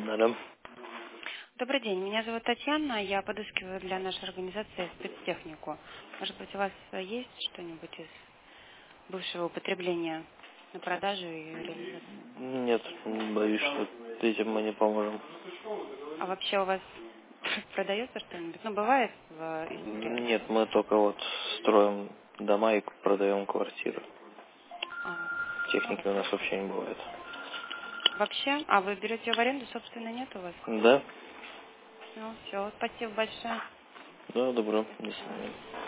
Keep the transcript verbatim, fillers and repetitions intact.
Да-да. Добрый день, меня зовут Татьяна, я подыскиваю для нашей организации спецтехнику. Может быть, у вас есть что-нибудь из бывшего употребления на продажу и реализацию? Нет, боюсь, что этим мы не поможем. А вообще у вас продается что-нибудь? Ну, бывает в из техники? Нет, мы только вот строим дома и продаем квартиры. А, ну, Техники у нас вообще не бывает. вообще? А вы берете в аренду, собственно, нет у вас? Да? Ну, все, спасибо большое. Да, добро. До свидания.